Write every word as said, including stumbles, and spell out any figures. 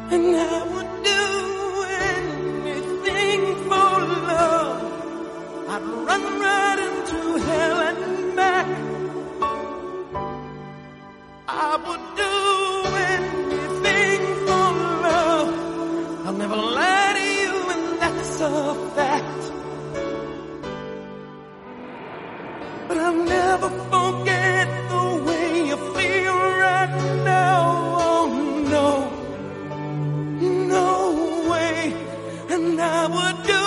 And I would do anything for love. I'd run right into hell and back. I would do anything for love. I'll never lie to you, and that's a fact. But I'll never forget the way you feel right now. Oh no, no way. And I would do